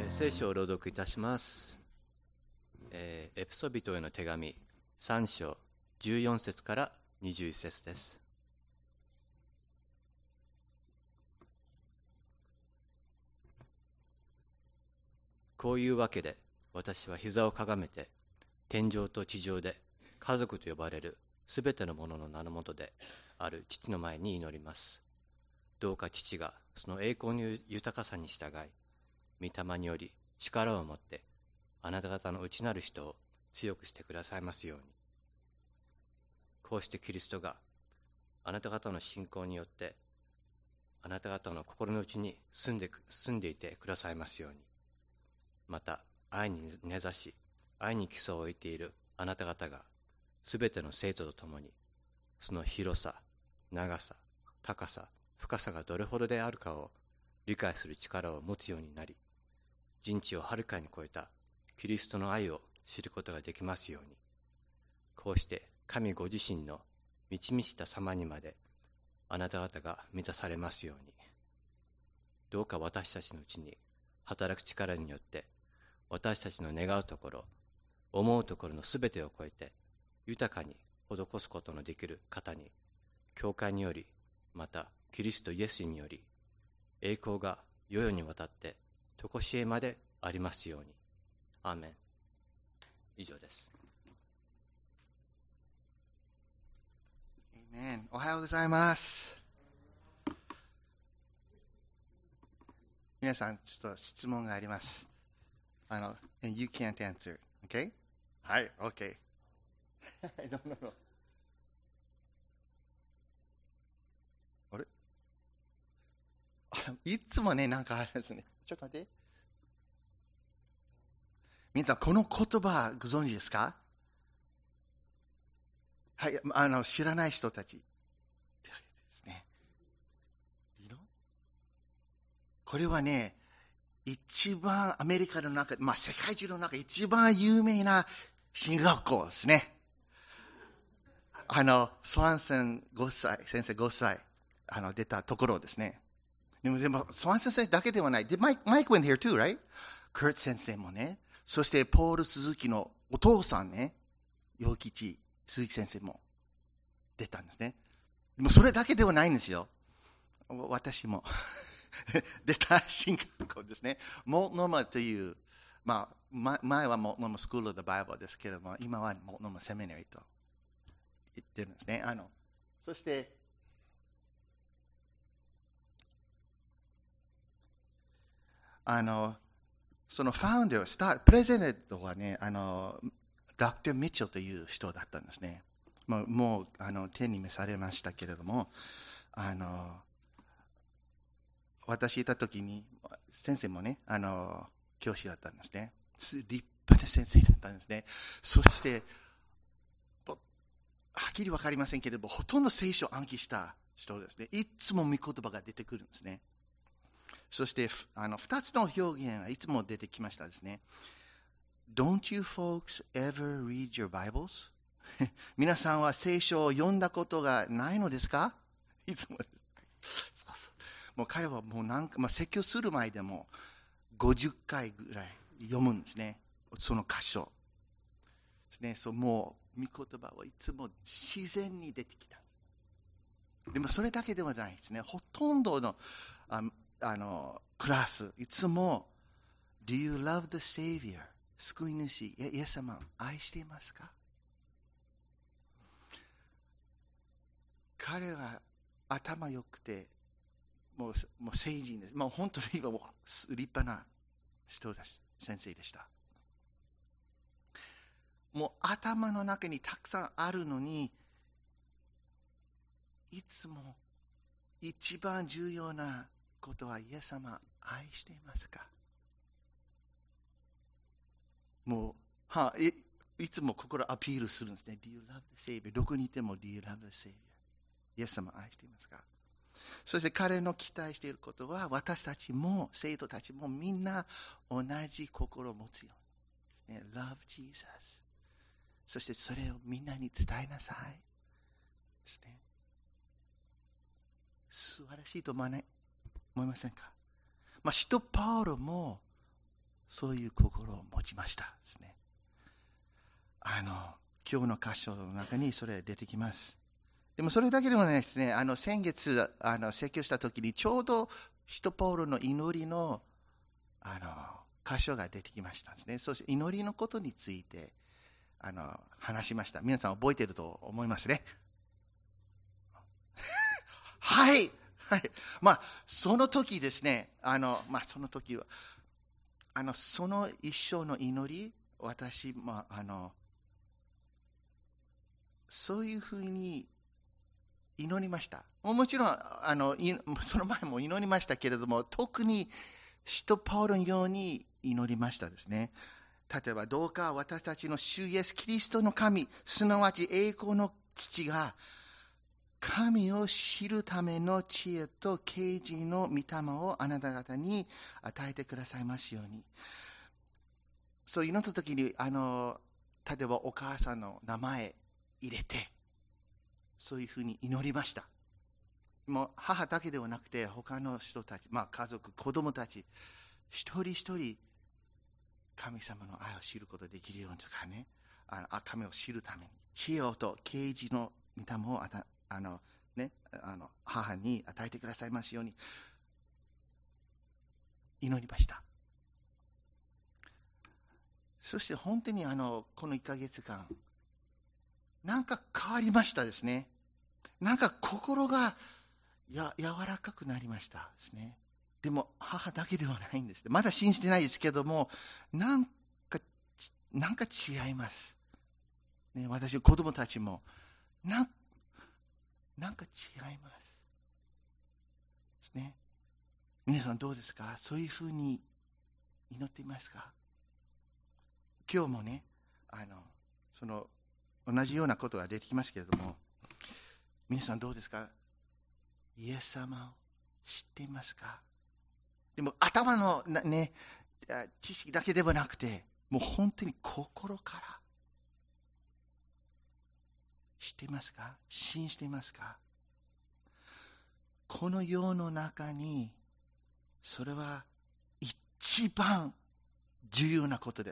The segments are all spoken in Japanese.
聖書を朗読いたします。エペソビトへの手紙3章14節から21節です。こういうわけで私は膝をかがめて天上と地上で家族と呼ばれるすべてのものの名のもとである父の前に祈ります。どうか父がその栄光の豊かさに従い、御霊により力を持ってあなた方の内なる人を強くしてくださいますように。こうしてキリストがあなた方の信仰によってあなた方の心の内に住んでいてくださいますように。また愛に根ざし愛に基礎を置いているあなた方がすべての生徒とともにその広さ、長さ、高さ、深さがどれほどであるかを理解する力を持つようになり、人知をはるかに超えたキリストの愛を知ることができますように。こうして神ご自身の満ち満ちた様にまであなた方が満たされますように。どうか私たちのうちに働く力によって私たちの願うところ、思うところのすべてを超えて豊かに施すことのできる方に、教会によりまたキリストイエスにより栄光が世々にわたって常しえまでありますように。アーメン。以上です。 おはようございます。皆さん、ちょっと質問があります。and you can't answer. Okay? はい、OK. no. あれいつもね、なんかあるんですね。ちょっと待って。皆さん、この言葉ご存知ですか？はい、知らない人たちですね。これはね、一番アメリカの中、世界中の中一番有名な進学校ですね。スワンセン先生5歳、出たところですね。でも、スワン先生だけではない。で、マイク went here too, right? クルト先生もね、そしてポール・鈴木のお父さんね、陽吉鈴木先生も出たんですね。でもそれだけではないんですよ。私も出た進学校ですね。モルトノマという、前はモルトノマスクール・オブ・バイブルですけれども、今はモルトノマセミナリーと言ってるんですね。そしてそのファウンダー、プレゼントはね、ダクター・ミッチェルという人だったんですね。もう天に召されましたけれども、私いた時に先生もね、教師だったんですね。立派な先生だったんですね。そしてはっきりわかりませんけれども、ほとんど聖書を暗記した人ですね。いつも御言葉が出てくるんですね。そして2つの表現がいつも出てきましたですね。Don't you folks ever read your Bibles? 皆さんは聖書を読んだことがないのですか？いつもです。そうそう。もう彼はもう説教する前でも50回ぐらい読むんですね。その箇所ですね。もう御言葉はいつも自然に出てきた。でもそれだけではないですね。ほとんどのクラスいつも Do you love the Savior? 救い主イエス様を愛していますか？彼は頭良くてもう聖人です。もう本当に今も立派な人です。先生でした。もう頭の中にたくさんあるのに、いつも一番重要なことはイエス様愛していますか？もういつも心アピールするんですね。Do you love the Savior? どこにいても Do you love the Savior? イエス様愛していますか？そして彼の期待していることは、私たちも生徒たちもみんな同じ心を持つようにですね。Love Jesus。そしてそれをみんなに伝えなさいですね。素晴らしいと思いませんか？使徒パウロもそういう心を持ちましたですね。今日の箇所の中にそれ出てきます。でもそれだけでもないですね。先月説教した時にちょうど使徒パウロの祈りの箇所が出てきましたですね。そして祈りのことについて話しました。皆さん覚えていると思いますね。はい、はい。その時ですね。その時はその一生の祈り、私そういうふうに祈りました。もちろんその前も祈りましたけれども、特に使徒パウロのように祈りましたですね。例えば、どうか私たちの主イエスキリストの神、すなわち栄光の父が、神を知るための知恵と啓示の御霊をあなた方に与えてくださいますように。そう祈った時に、例えばお母さんの名前入れて、そういうふうに祈りました。もう母だけではなくて、他の人たち、家族、子供たち、一人一人、神様の愛を知ることができるようにとかね、神を知るために、知恵と啓示の御霊を母に与えてくださいますように、祈りました。そして本当にこの1ヶ月間、なんか変わりましたですね。なんか心が柔らかくなりましたですね。でも母だけではないんです。まだ信じてないですけども、なんか違います。ね、私、子供たちも、なんか違います。ですね。皆さんどうですか？そういうふうに祈っていますか？今日もね、同じようなことが出てきますけれども、皆さんどうですか？イエス様を知っていますか？でも頭のね、知識だけではなくて、もう本当に心から知っていますか？信じていますか？この世の中にそれは一番重要なことです。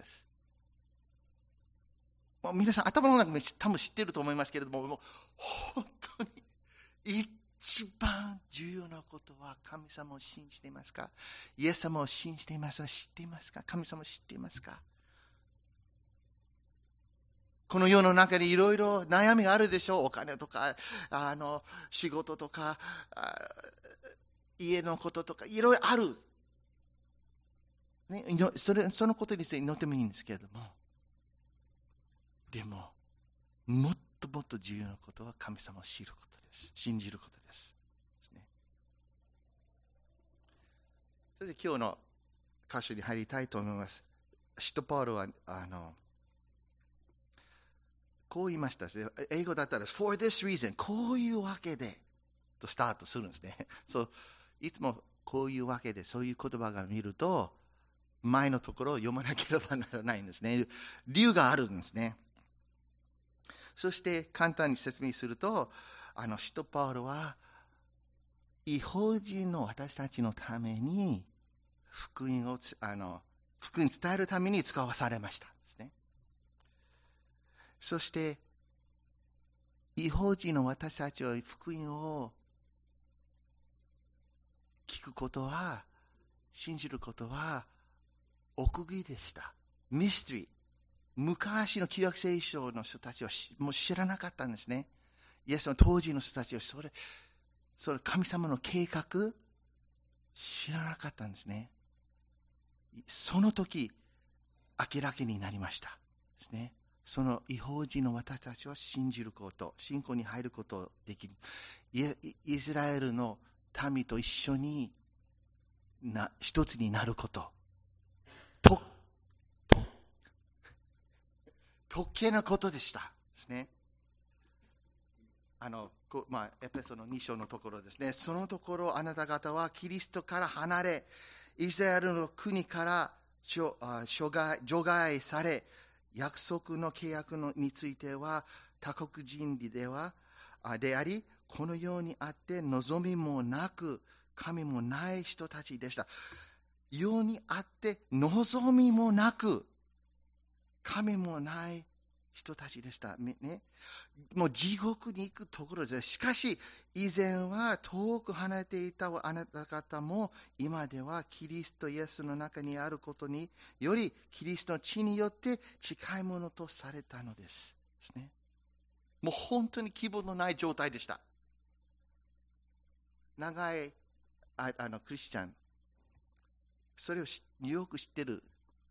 もう皆さん頭の中で多分知っていると思いますけれども、もう本当に一番重要なことは、神様を信じていますか？イエス様を信じていますか？知っていますか？神様を知っていますか？この世の中にいろいろ悩みがあるでしょう。お金とか、仕事とか、家のこととか、いろいろある。ね、そのことについて祈ってもいいんですけれども。でも、もっともっと重要なことは神様を知ることです。信じることです。それで今日の箇所に入りたいと思います。使徒パウロはこう言いましたですね。英語だったら for this reason こういうわけでとスタートするんですね。そういつもこういうわけでそういう言葉が見ると前のところを読まなければならないんですね。理由があるんですね。そして簡単に説明すると、使徒パウロは異邦人の私たちのために福音を伝えるために使わされましたですね。そして異邦人の私たちは福音を聞くことは、信じることは奥義でした。ミステリー。昔の旧約聖書の人たちはもう知らなかったんですね。イエスの当時の人たちはそれ神様の計画知らなかったんですね。その時明らかになりましたですね。その異邦人の私たちは信じること、信仰に入ることできる。イスラエルの民と一緒に一つになること。特権なことでしたですね。エペソの2章のところですね。そのところあなた方はキリストから離れ、イスラエルの国から除外され、約束の契約については他国人であり、このようにあって望みもなく神もない人たちでした。 世にあって望みもなく、神もない人たちでした。ね、もう地獄に行くところです。しかし、以前は遠く離れていたあなた方も、今ではキリストイエスの中にあることにより、キリストの血によって近いものとされたのです。ですね。もう本当に希望のない状態でした。長いクリスチャン、それをよく知ってる。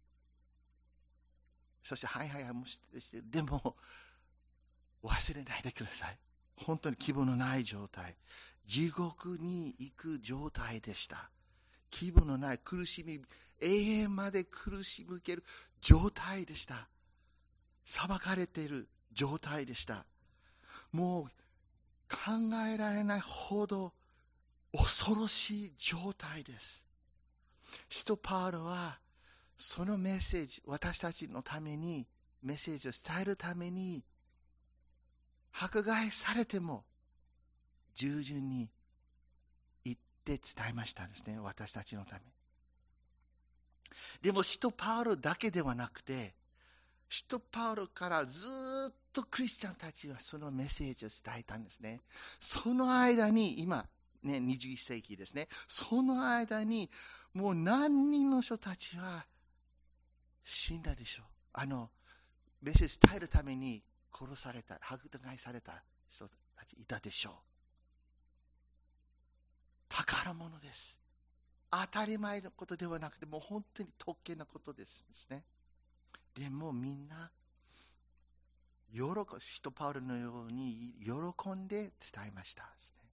そしてはいはいも知ってる。でも忘れないでください。本当に希望のない状態、地獄に行く状態でした。希望のない苦しみ、永遠まで苦しむける状態でした。裁かれている状態でした。もう考えられないほど恐ろしい状態です。使徒パウロはそのメッセージ、私たちのためにメッセージを伝えるために、迫害されても従順に言って伝えましたですね、私たちのため。でも使徒パウロだけではなくて、使徒パウロからずっとクリスチャンたちはそのメッセージを伝えたんですね。その間に今ね、21世紀ですね。その間にもう何人の人たちは死んだでしょう。メッセージ伝えるために殺された、迫害された人たちいたでしょう。宝物です。当たり前のことではなくて、もう本当に特権なことですね。でもみんな使徒パウロのように喜んで伝えましたですね。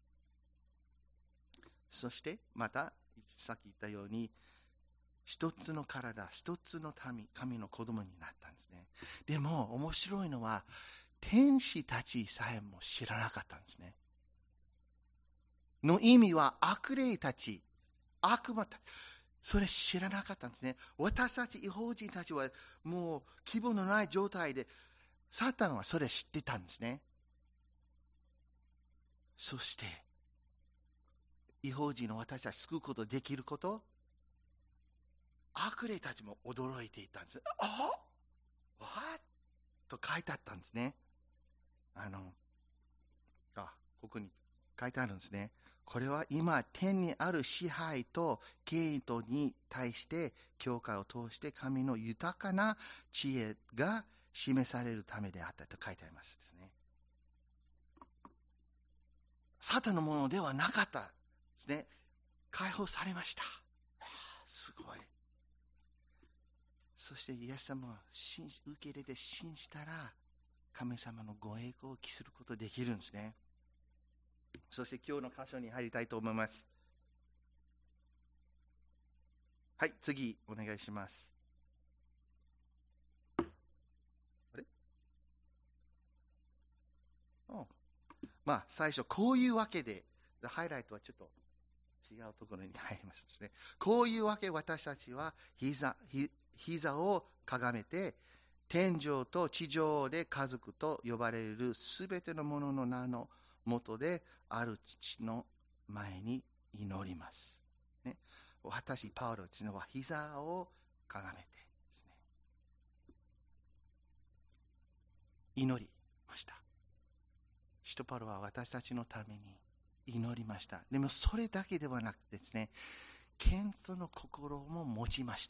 そしてまたさっき言ったように、一つの体、一つの民、神の子供になったんですね。でも面白いのは、天使たちさえも知らなかったんですね。の意味は悪霊たち、悪魔たち、それ知らなかったんですね。私たち異邦人たちはもう希望のない状態で、サタンはそれ知ってたんですね。そして異邦人の私たち救うことできること、悪霊たちも驚いていたんです。わと書いてあったんですね。ここに書いてあるんですね。これは今天にある支配と権威とに対して教会を通して神の豊かな知恵が示されるためであったと書いてありますですね。サタンのものではなかったですね。解放されました。すごい。そしてイエス様を受け入れて信じたら、神様のご栄光を期することができるんですね。そして今日の箇所に入りたいと思います。はい、次お願いします。最初こういうわけで、ハイライトはちょっと違うところに入りますですね。こういうわけ私たちは膝をかがめて、天上と地上で家族と呼ばれるすべてのものの名の元である父の前に祈ります。ね、私、パウロというのは膝をかがめてですね、祈りました。使徒パウロは私たちのために祈りました。でもそれだけではなくてですね、謙遜の心も持ちました。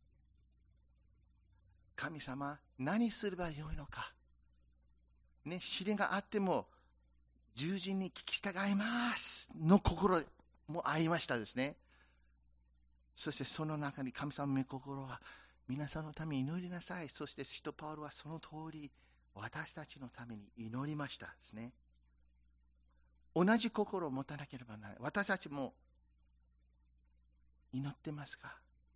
神様、何すればよいのか。ね、試練があっても、従順に聞き従いますの心もありましたですね。そしてその中に神様の御心は、皆さんのために祈りなさい。そして使徒パウロはその通り、私たちのために祈りましたですね。同じ心を持たなければならない。私たちも祈ってますか？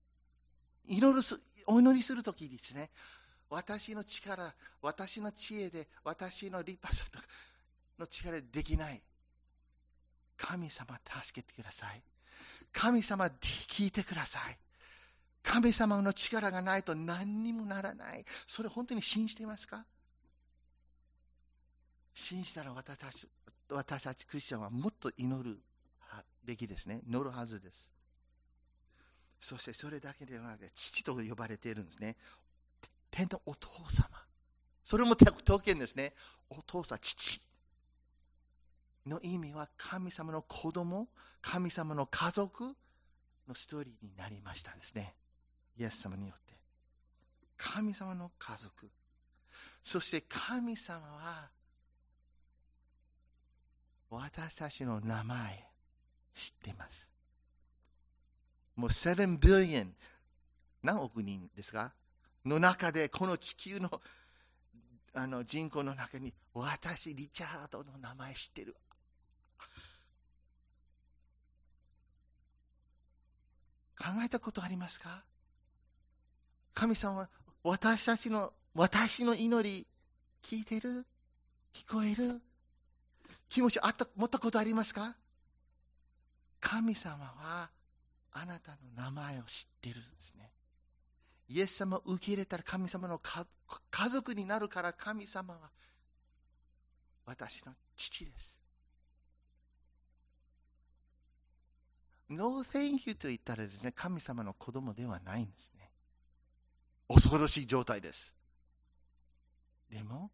お祈りするときにですね、私の力、私の知恵で、私の立派さの力でできない。神様助けてください。神様聞いてください。神様の力がないと何にもならない。それ本当に信じていますか？信じたら私たちクリスチャンはもっと祈るべきですね。祈るはずです。 そしてそれだけではなくて、父と呼ばれているんですね。天のお父様。それも刀剣ですね。お父さん、父の意味は神様の子供、神様の家族の一人になりましたですね。イエス様によって。神様の家族。そして神様は私たちの名前知っています。もう7 billion 何億人ですかの中で、この地球の人口の中に、私リチャードの名前知ってる。考えたことありますか？神様は私の祈り聞いてる？聞こえる？気持ち持ったことありますか？神様はあなたの名前を知ってるんですね。イエス様を受け入れたら神様の家族になるから、神様は私の父です。No thank you と言ったらですね、神様の子供ではないんですね。恐ろしい状態です。でも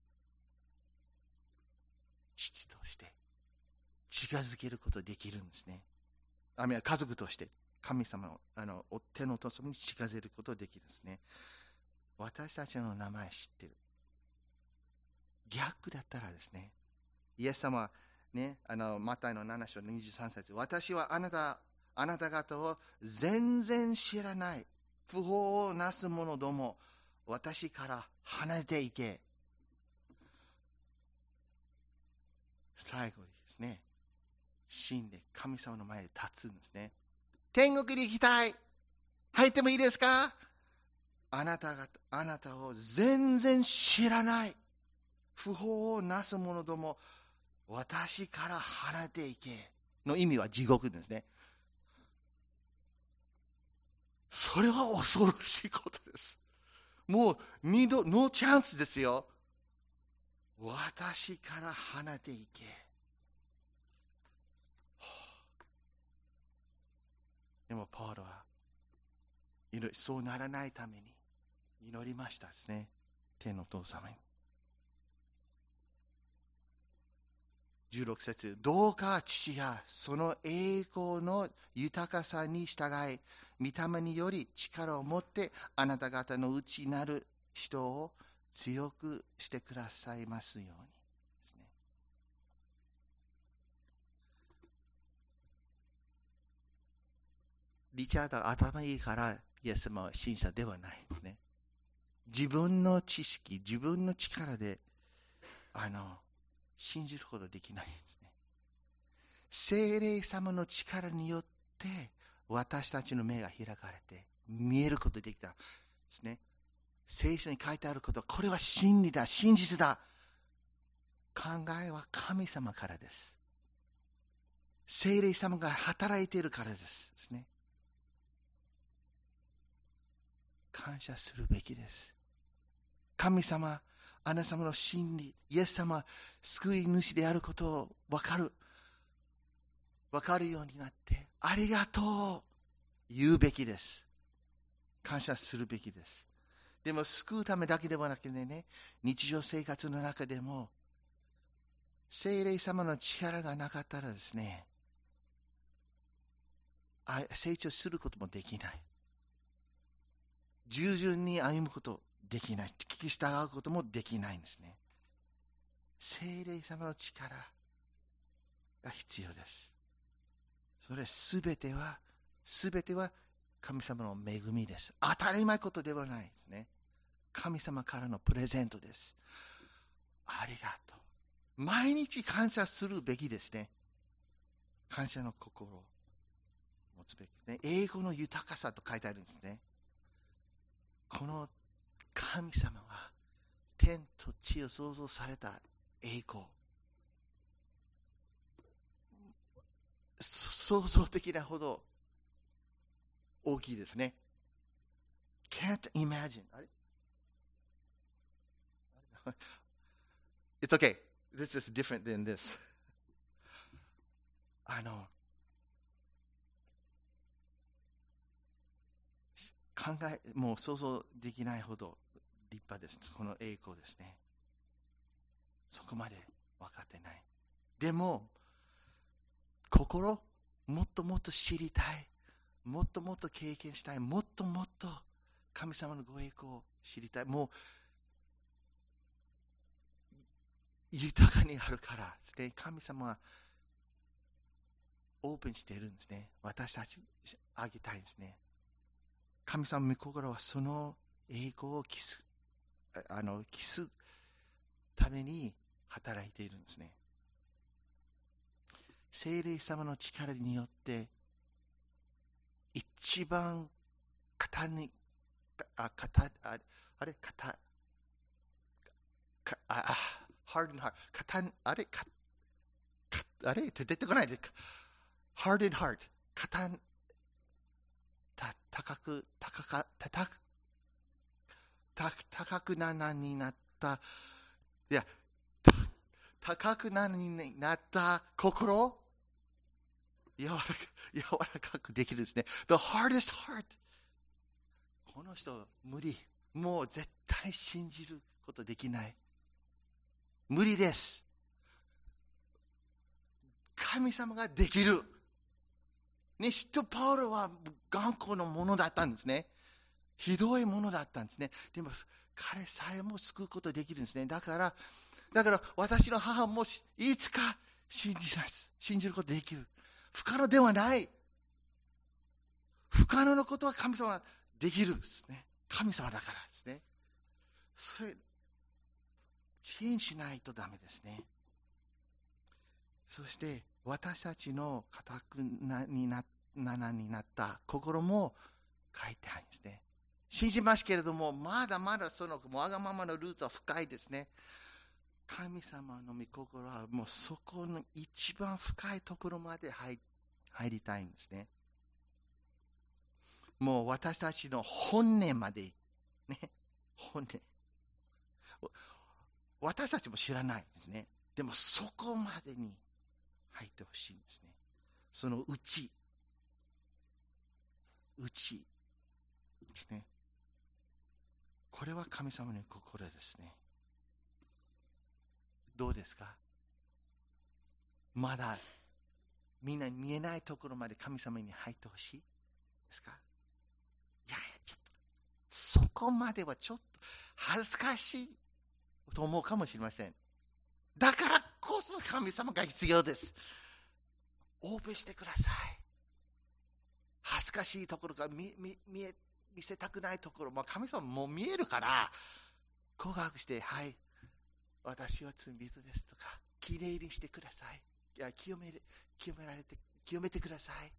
父として近づけることができるんですね。家族として神様の手のお父様に近づけることができるんですね。私たちの名前知ってる。逆だったらですね、イエス様はね、マタイの7章23節、私はあなた方を全然知らない。不法をなす者ども、私から離れていけ。最後にですね、死んで神様の前で立つんですね。天国に行きたい。入ってもいいですか？あなたを全然知らない。不法をなす者ども、私から離れていけの意味は地獄ですね。それは恐ろしいことです。もう二度ノーチャンスですよ。私から離れていけ。でもパウロはそうならないために祈りましたですね。天のお父様に。16節、どうか父がその栄光の豊かさに従い、御霊により力を持ってあなた方の内なる人を強くしてくださいますようにですね。リチャードは頭いいからイエス様は信者ではないですね。自分の知識、自分の力で信じることできないですね。聖霊様の力によって私たちの目が開かれて見えることができたですね。聖書に書いてあること、これは真理だ、真実だ。考えは神様からです。聖霊様が働いているからですね。感謝するべきです。神様、あなた様の真理、イエス様、救い主であることを分かるようになって、ありがとう言うべきです。感謝するべきです。でも救うためだけではなくてね、日常生活の中でも聖霊様の力がなかったらですね、成長することもできない。従順に歩むことできない。聞き従うこともできないんですね。聖霊様の力が必要です。それすべては神様の恵みです。当たり前ことではないですね。神様からのプレゼントです。ありがとう。毎日感謝するべきですね。感謝の心を持つべきですね。英語の豊かさと書いてあるんですね。この神様は天と地を創造された栄光、想像的なほど大きいですね。Can't imagine. あれ It's okay. This is different than this. もう想像できないほど立派です。この栄光ですね。そこまで分かってない。でも、もっともっと知りたい。もっともっと経験したい。もっともっと神様のご栄光を知りたい。もう、豊かにあるからですね。神様はオープンしているんですね。私たちあげたいんですね。神様の御心はその栄光を期すために働いているんですね。聖霊様の力によって一番hardened heart 出てこないでhardened heart 高くなになった高くなになった心柔らかくできるんですね。The hardest heart この人無理。もう絶対信じることできない。無理です。神様ができる。ね、パウロは頑固なものだったんですね。ひどいものだったんですね。でも彼さえも救うことができるんですね。だから私の母もいつか信じます。信じることができる。不可能ではない。不可能なことは神様はできるんですね。神様だからですね。それチェンジしないとダメですね。そして私たちの固くなになった心も書いてあるんですね。信じますけれども、まだまだそのわがままのルーツは深いですね。神様の御心はもうそこの一番深いところまで入りたいんですね。もう私たちの本音までね、本音。私たちも知らないですね。でもそこまでに入ってほしいんですね。その内ですね。これは神様の心ですね。どうですか？まだみんな見えないところまで神様に入ってほしいですか？いやちょっとそこまではちょっと恥ずかしいと思うかもしれません。だからこそ神様が必要です。オープンしてください。恥ずかしいところが見せたくないところ、神様もう見えるから告白して、はい、私は罪人ですとか、きれいにしてください。いや清めてください。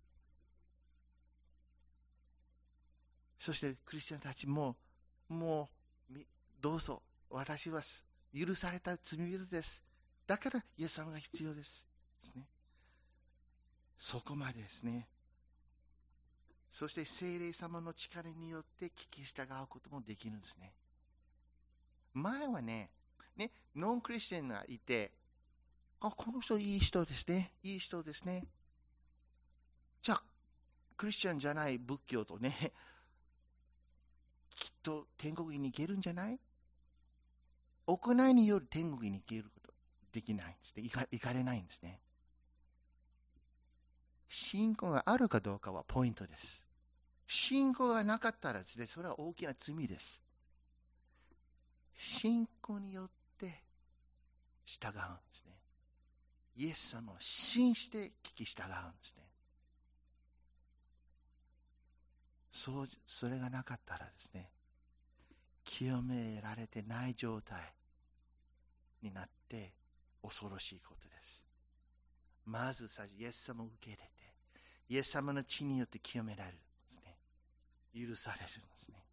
そしてクリスチャンたちもどうぞ、私は許された罪人です。だからイエス様が必要ですね。そこまでですね。そして聖霊様の力によって聞き従うこともできるんですね。前はね、ノンクリスチャンがいて、この人いい人ですね。いい人ですね。じゃあ、クリスチャンじゃない仏教とね、きっと天国に行けるんじゃない？行いによる天国に行けることできないんですね。行かれないんですね。信仰があるかどうかはポイントです。信仰がなかったらですね、それは大きな罪です。信仰によって従うんですね。イエス様を信じて聞き従うんですね。それがなかったらですね、清められてない状態になって恐ろしいことです。まずイエス様を受け入れて、イエス様の血によって清められるんですね。許されるんですね。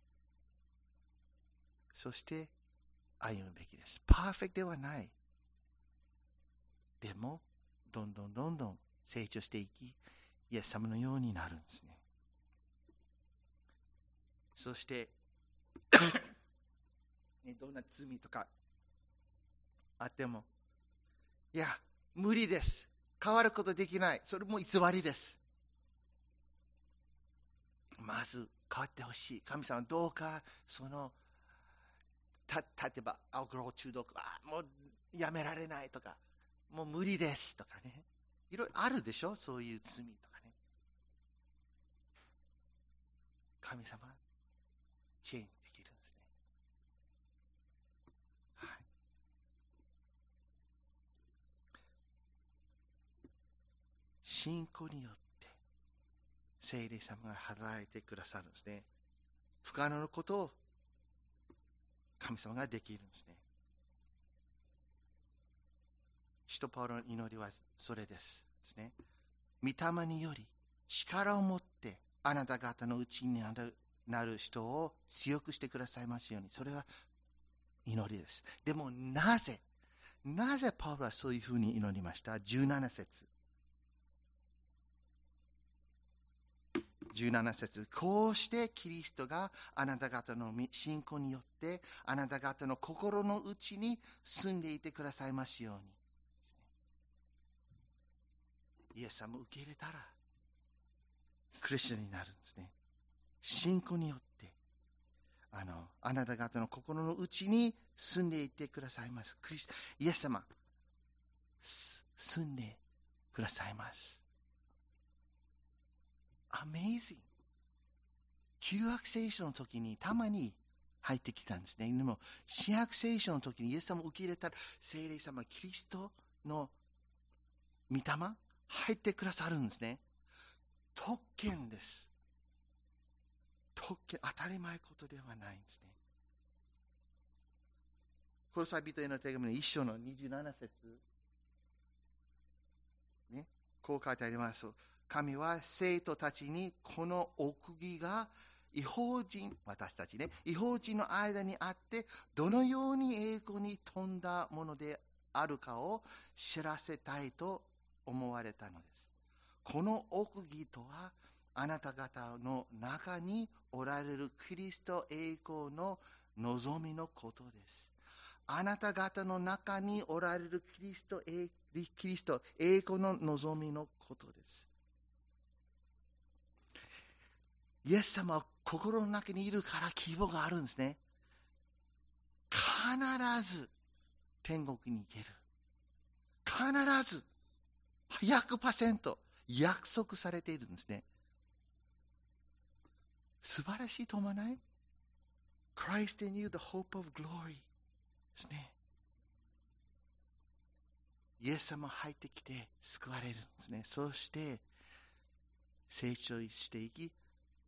そして歩むべきです。パーフェクトではない。でもどんどん成長していき、イエス様のようになるんですね。そしてどんな罪とかあっても、いや無理です、変わることできない、それも偽りです。まず変わってほしい。神様どうか例えばアルコール中毒、もうやめられないとか、もう無理ですとかね、いろいろあるでしょ、そういう罪とかね。神様チェンジできるんですね。はい、信仰によって聖霊様が働いてくださるんですね。不可能なことを神様ができるんですね。使徒パウロの祈りはそれですね。御霊により力を持ってあなた方のうちになる人を強くしてくださいますように。それは祈りです。でもなぜパウロはそういうふうに祈りました？17節。こうしてキリストがあなた方の信仰によってあなた方の心の内に住んでいてくださいますように。イエス様を受け入れたらクリスチャンになるんですね。信仰によってあなた方の心の内に住んでいてくださいます。イエス様住んでくださいます。Amazing。 旧約聖書の時にたまに入ってきたんですね。でも新約聖書の時にイエス様を受け入れたら聖霊様キリストの御霊入ってくださるんですね。特権です。特権、当たり前ことではないんですね。コロサイ人への手紙の1章の27節ね、こう書いてあります。神は生徒たちにこの奥義が異邦人、私たちね、異邦人の間にあってどのように栄光に富んだものであるかを知らせたいと思われたのです。この奥義とはあなた方の中におられるキリスト栄光の望みのことです。あなた方の中におられるキリスト栄光の望みのことです。イエス様は心の中にいるから希望があるんですね。必ず天国に行ける。必ず 100% 約束されているんですね。素晴らしいと思わない？ Christ in you, the hope of glory ですね。イエス様入ってきて救われるんですね。そして成長していき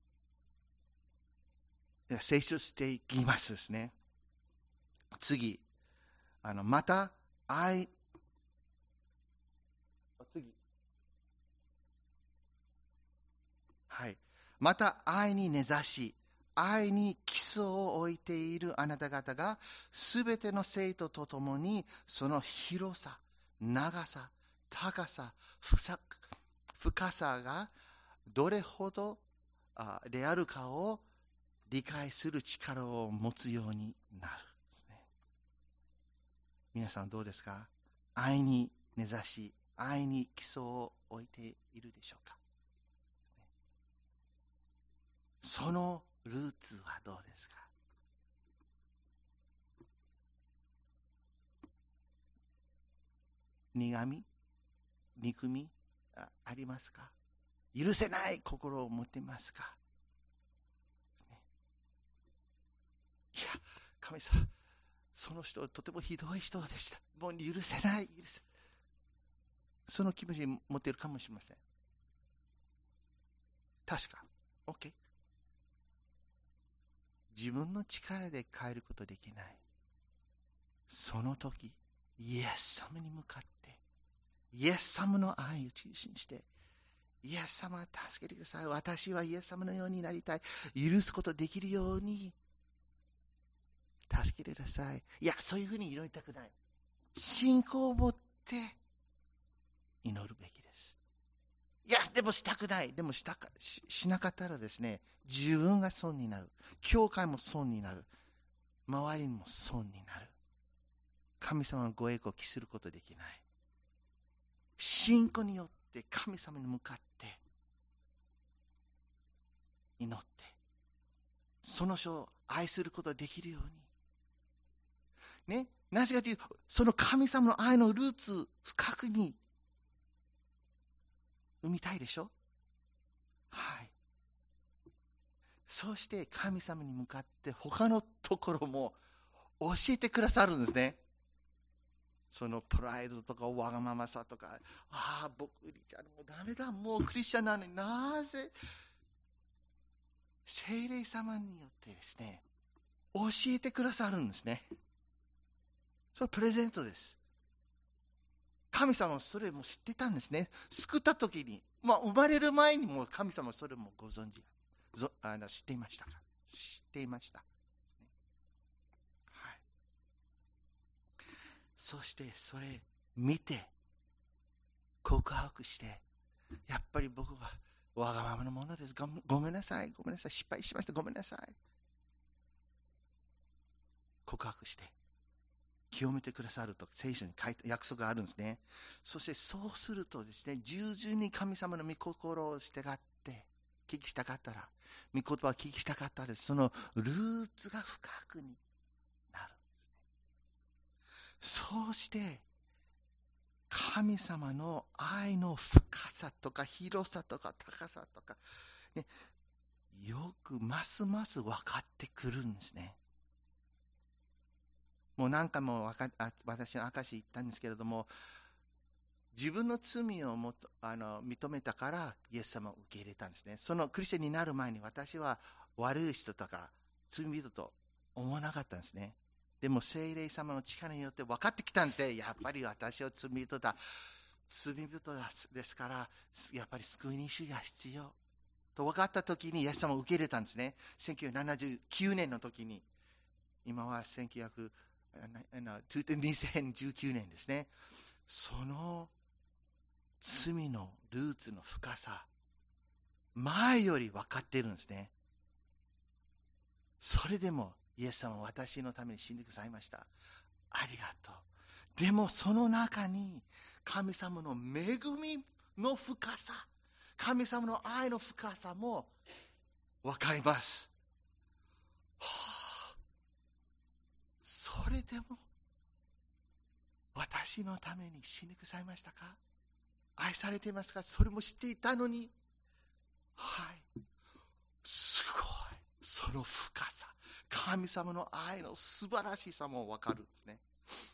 ますですね。次、また次、はい、また愛に根ざし愛に基礎を置いているあなた方がすべての生徒とともにその広さ、長さ、高さ、深さがどれほどであるかを理解する力を持つようになる。皆さんどうですか？愛に根ざし愛に基礎を置いているでしょうか？そのルーツはどうですか？苦み、憎みありますか？許せない心を持ってますか？いや、神様、その人とてもひどい人でした。もう許せない、その気持ちに持っているかもしれません。確か OK。 自分の力で変えることできない。その時イエス様に向かってイエス様の愛を中心にしてイエス様助けてください、私はイエス様のようになりたい、許すことできるように助けてください。いや、そういうふうに祈りたくない。信仰を持って祈るべきです。いや、でもしたくない。でもしなかったらですね、自分が損になる。教会も損になる。周りにも損になる。神様のご栄光を期することできない。信仰によって神様に向かって祈ってその人を愛することができるように。ね。なぜかというと、その神様の愛のルーツ、深くに生みたいでしょ。はい。そうして神様に向かって他のところも教えてくださるんですね。そのプライドとかわがままさとか、ああ、僕クリスチャンもうダメだ、もうクリスチャンなのになぜ聖霊様によってですね、教えてくださるんですね。それプレゼントです。神様はそれも知ってたんですね。救った時に、生まれる前にも神様はそれもご存知、知っていましたか。知っていました。はい。そしてそれ見て告白して、やっぱり僕はわがままのものです。ごめんなさい、ごめんなさい、失敗しました、ごめんなさい。告白して清めてくださると聖書に書いた約束があるんですね。そしてそうするとですね、従順に神様の御心を従って聞きしたかったら、御言葉を聞きしたかったら、そのルーツが深くになるんですね。そうして神様の愛の深さとか広さとか高さとか、ね、よくますます分かってくるんですね。もう何回も私の証言ったんですけれども、自分の罪を認めたからイエス様を受け入れたんですね。そのクリスチャンになる前に私は悪い人とか罪人と思わなかったんですね。でも聖霊様の力によって分かってきたんですね。やっぱり私は罪人ですから、やっぱり救い主が必要と分かった時にイエス様を受け入れたんですね。1979年の時に、今は2019年ですね。その罪のルーツの深さ、前より分かっているんですね。それでもイエス様は私のために死んでくださいました。ありがとう。でもその中に神様の恵みの深さ、神様の愛の深さも分かります。それでも私のために死んでくださいましたか。愛されていますか。それも知っていたのに、はい、すごい、その深さ、神様の愛の素晴らしさも分かるんですね。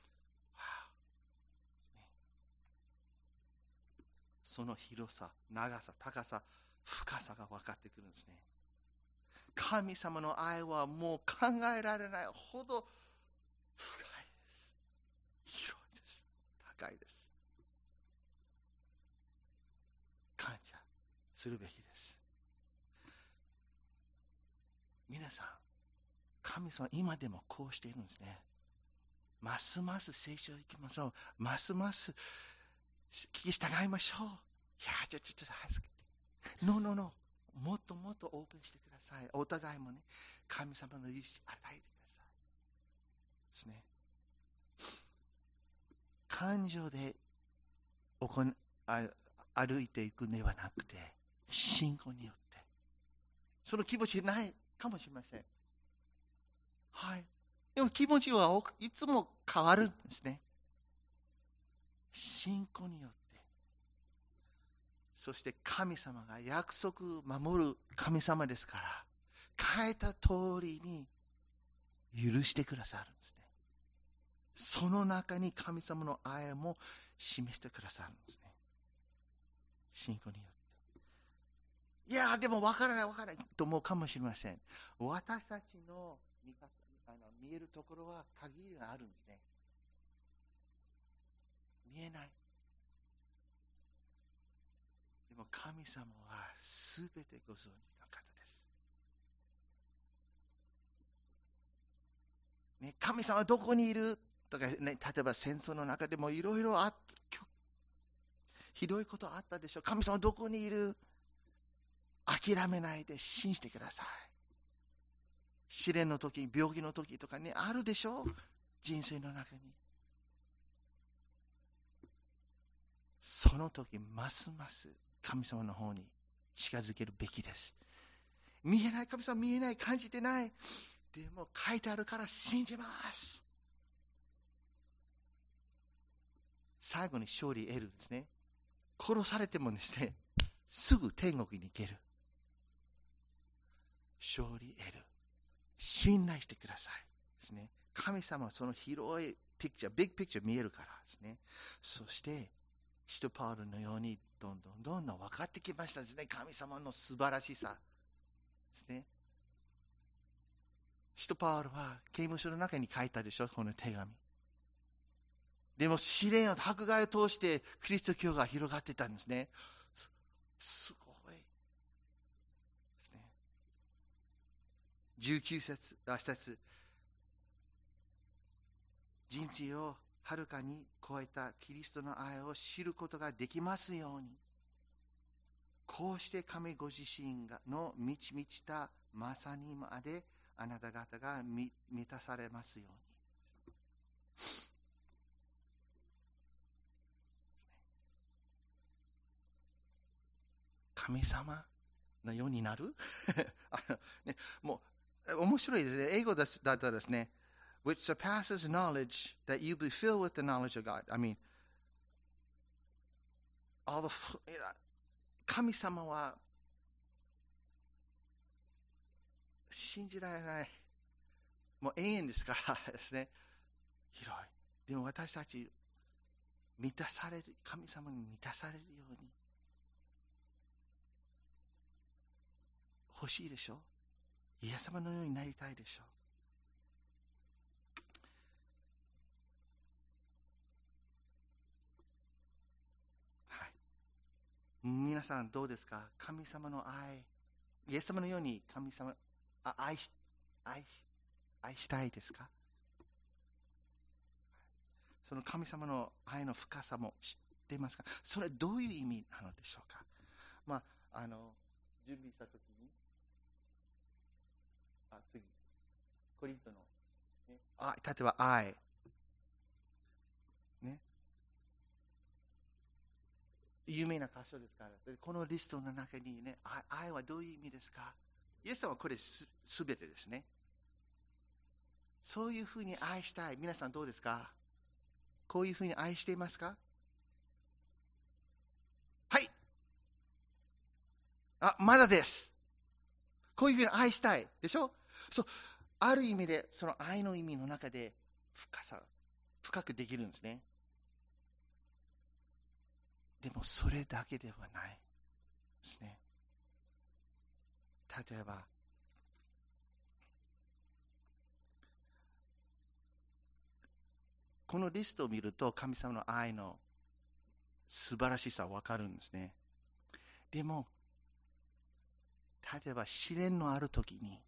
その広さ、長さ、高さ、深さが分かってくるんですね。神様の愛はもう考えられないほど深いです。広いです。高いです。感謝するべきです。皆さん、神様は今でもこうしているんですね。ますます聖書を行きましょう。ますます聞き従いましょう。いや、ちょっと恥ずかしい。ノー。もっともっとオープンしてください。お互いもね、神様の許し与えてください。ですね。感情で歩いていくのではなくて、信仰によって。その気持ちないかもしれません。はい。でも気持ちはいつも変わるんですね。信仰によって。そして神様が約束を守る神様ですから、変えた通りに許してくださるんですね。その中に神様の愛も示してくださるんですね。信仰によって。いやでも分からないと思うかもしれません。私たちの見えるところは限りがあるんですね。見えない。でも神様はすべてご存知の方です。ね、神様はどこにいるとか、ね、例えば戦争の中でもいろいろひどいことあったでしょう。神様はどこにいる。諦めないで信じてください。試練の時、病気の時とかね、あるでしょう。人生の中に。その時ますます神様の方に近づけるべきです。 見えない、神様見えない、感じてない。でも書いてあるから信じます。最後に勝利得るんですね。殺されてもですね、すぐ天国に行ける。勝利得る。信頼してくださいですね。神様はその広いピクチャー、ビッグピクチャー見えるからですね。そして使徒パウロのようにどんどん分かってきましたですね。神様の素晴らしさですね。使徒パウロは刑務所の中に書いたでしょ、この手紙。でも試練や迫害を通してキリスト教が広がってたんですね。すごいですね。19節、人生をはるかに超えたキリストの愛を知ることができますように、こうして神ご自身の満ち満ちたまさにまであなた方が満たされますように。神様のようになるもう面白いですね。英語だったらですね、which surpasses knowledge, that you be filled with the knowledge of God. I mean,神様は信じられない。もう永遠ですからですね。広い。でも私たち満たされる、神様に満たされるように欲しいでしょ。イエス様のようになりたいでしょ。はい。皆さんどうですか。神様の愛、イエス様のように神様愛したいですか。その神様の愛の深さも知っていますか。それはどういう意味なのでしょうか。準備したときに、次、コリントの、ね、例えば愛、ね、有名な箇所ですから、このリストの中にね、愛はどういう意味ですか。イエス様はこれすべてですね。そういうふうに愛したい。皆さんどうですか。こういうふうに愛していますか。はい。まだです。こういうふうに愛したいでしょ。そう、ある意味でその愛の意味の中で深くできるんですね。でもそれだけではないですね。例えばこのリストを見ると神様の愛の素晴らしさわかるんですね。でも例えば試練のある時に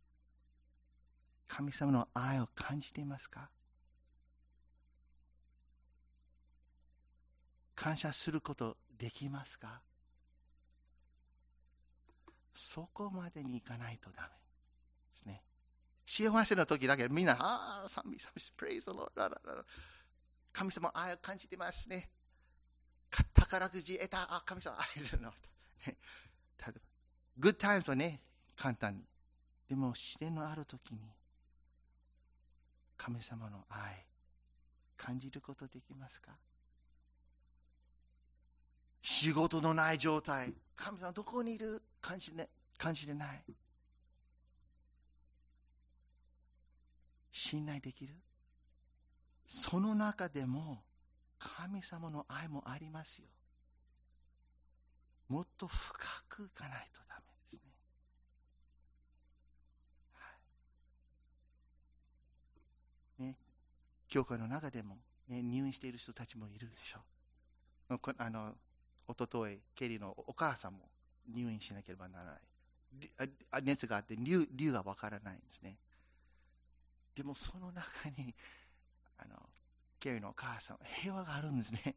神様の愛を感じていますか。感謝することできますか。そこまでにいかないとダメですね。幸せな時だけみんな賛美praise the Lord、神様愛を感じてますね。宝くじ得た、神様愛だな。例えばグッドタイムズはね簡単に。でも試練のある時に神様の愛感じることできますか。仕事のない状態、神様どこにいる感じでない。信頼できる。その中でも神様の愛もありますよ。もっと深くいかないとダメですね。ね、教会の中でも、ね、入院している人たちもいるでしょう。おとといケリーのお母さんも入院しなければならない。熱があって理由がわからないんですね。でもその中にケリーのお母さん平和があるんですね。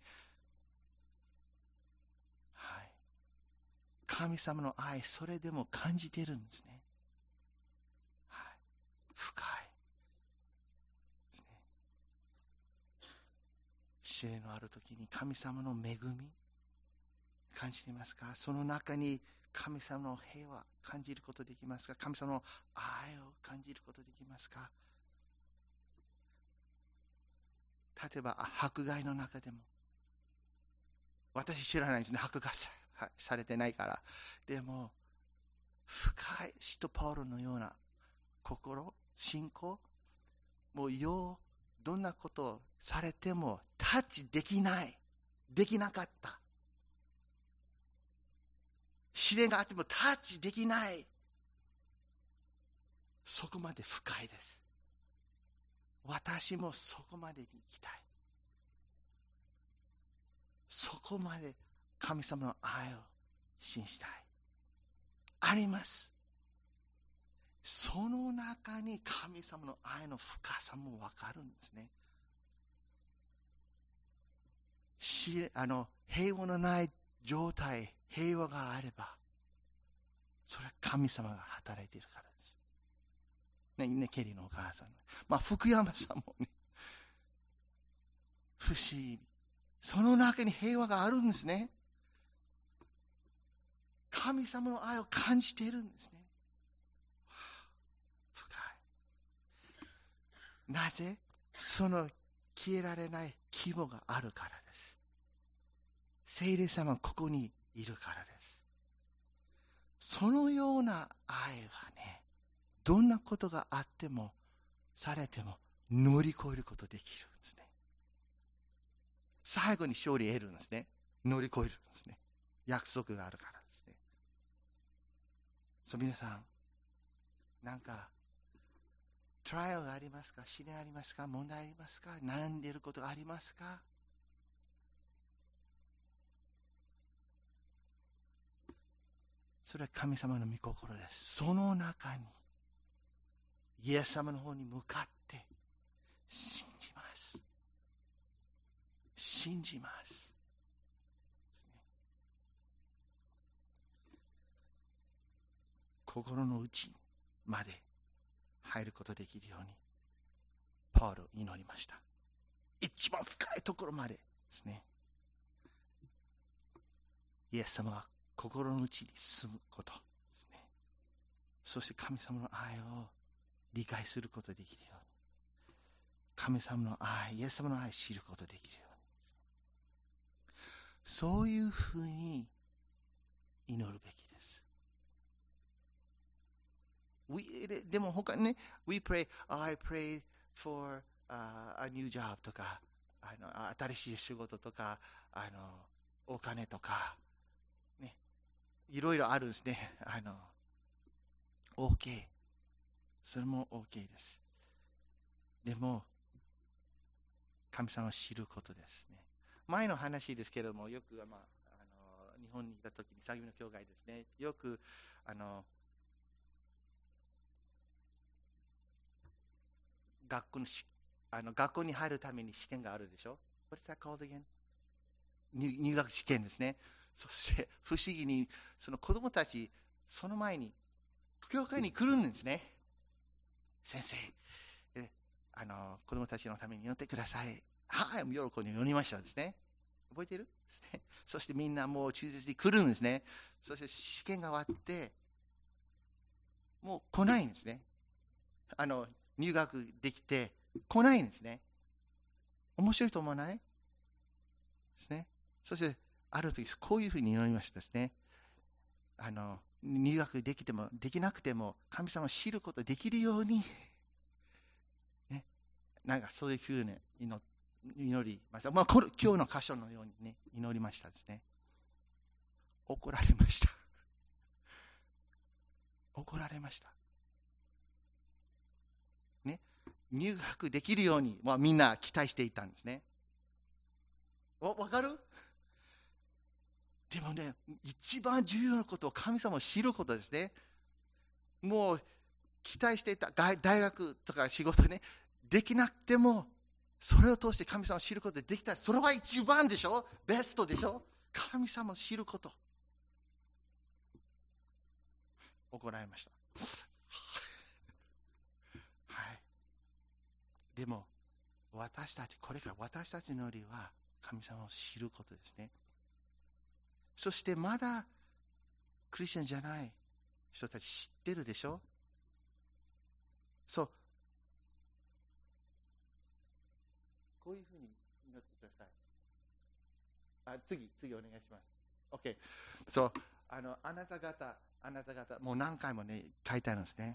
はい。神様の愛それでも感じているんですね。はい。深いですね。試練のある時に神様の恵み、 感じていますか？その中に神様の平和感じることできますか？神様の愛を感じることできますか？例えば迫害の中でも、私知らないですね、迫害されてないから。でも深い使徒パウロのような心、信仰、もうどんなことをされてもタッチできない、できなかった、試練があってもタッチできない、そこまで深いです。私もそこまでに行きたい。そこまで神様の愛を信じたい。あります。その中に神様の愛の深さもわかるんですね。平和のない状態、平和があれば、それは神様が働いているからです。ね、ケリーのお母さん。福山さんもね、不思議。その中に平和があるんですね。神様の愛を感じているんですね。深い。なぜ？その消えられない規模があるからです。聖霊様はここにいるからです。そのような愛はね、どんなことがあってもされても乗り越えることできるんですね。最後に勝利を得るんですね。乗り越えるんですね。約束があるからですね。皆さん、なんかトライアルがありますか？試練ありますか？問題ありますか？悩んでいることがありますか？それは神様の御心です。その中にイエス様の方に向かって信じます。信じます。心の内まで入ることできるようにパウロ祈りました。一番深いところまでですね。イエス様が心の内に住むことですね。そして神様の愛を理解することができるように、神様の愛、イエス様の愛を知ることができるように、そういうふうに祈るべきです。でも他にね、I pray for a new job とか、新しい仕事とか、お金とか、ね、いろいろあるんですね。OK。それも OK です。でも、神様を知ることですね。前の話ですけれども、よく、日本にいたときに、さぎの教会ですね、よく、学校に入るために試験があるでしょ。What's that called again? 入学試験ですね。そして不思議にその子供たち、その前に教会に来るんですね。先生、子供たちのために祈ってください。はい、喜んで祈りましたですね。覚えている？そしてみんなもう忠実に来るんですね。そして試験が終わってもう来ないんですね。入学できて来ないんですね。面白いと思わないですね。そしてある時こういうふうに祈りましたですね。入学できてもできなくても神様を知ることができるように、ね、なんかそういうふうに祈りました。今日の箇所のようにね祈りましたですね。怒られました。怒られました。入学できるように、みんな期待していたんですね。わかる？でもね、一番重要なことは神様を知ることですね。もう期待していた大学とか仕事ね、できなくてもそれを通して神様を知ることができたら、それは一番でしょ。ベストでしょ。神様を知ること。怒られました。はい。でもこれから私たちのよりは神様を知ることですね。 そしてまだクリスチャンじゃない人たち知ってるでしょ。そう。こういうふうに祈ってください。次お願いします。OK。そう。あなた方、もう何回もね、書いてあるんですね。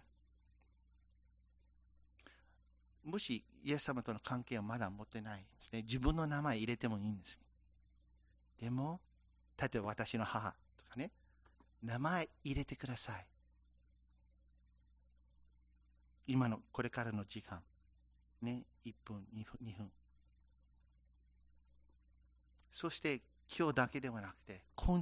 もし、イエス様との関係をまだ持ってないですね。自分の名前入れてもいいんです。でも、例えば私の母とかね、名前入れてください。今の、これからの時間。ね、1分、2分。そして、今日だけではなくて、今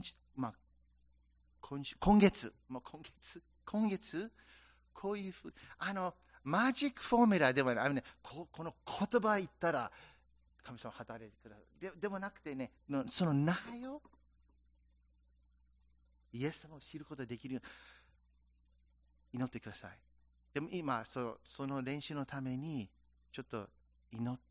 月、今月、こういうふう、マジックフォーミュラではない、この言葉言ったら、神様働いてください。でもなくてね、その内容、イエス様を知ることができるように祈ってください。でも今、その練習のために、ちょっと祈って、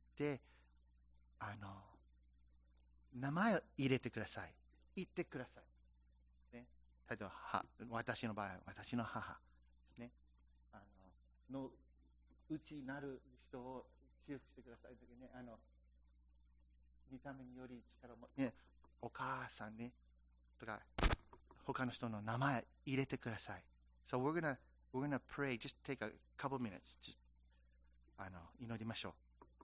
名前を入れてください。言ってください。ね、例えば、私の場合、私の母ですね。のうちになる人を修復してくださいときね、見た目により力を持って、ね、お母さんね、とか、他の人の名前入れてください。So we're gonna pray, just take a couple minutes, just 祈りましょう。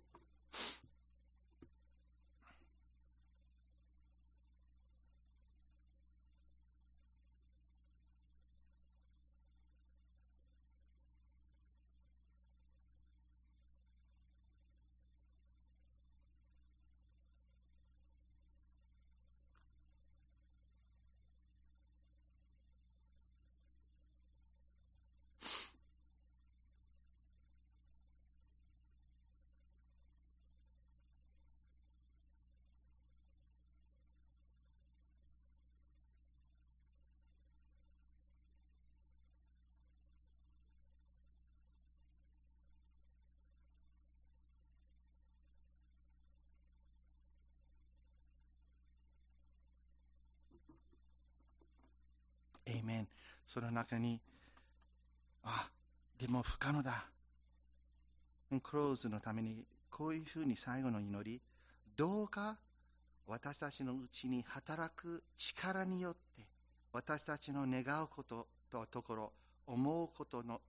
エイメン。その中に、でも不可能だ。クローズのために、こういうふうに最後の祈り、どうか私たちのうちに働く力によって、私たちの願うことところ、思う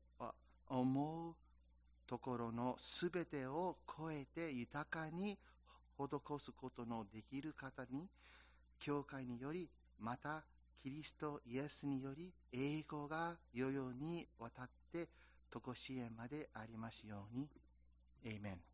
ところのすべてを超えて豊かに施すことのできる方に、教会により、またキリストイエスにより栄光が世々にわたって常しえまでありますように。エイメン。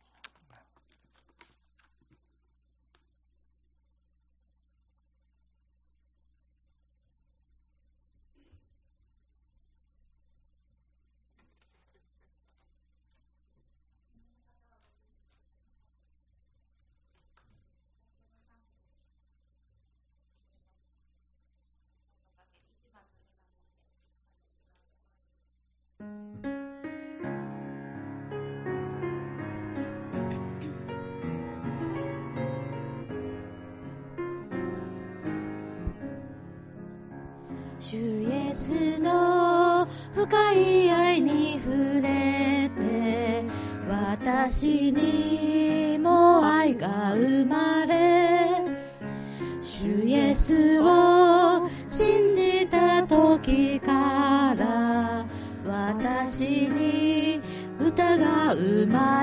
主イエスの深い愛に触れて、私にも愛が生まれ、主イエスを信じた時から私に歌が生ま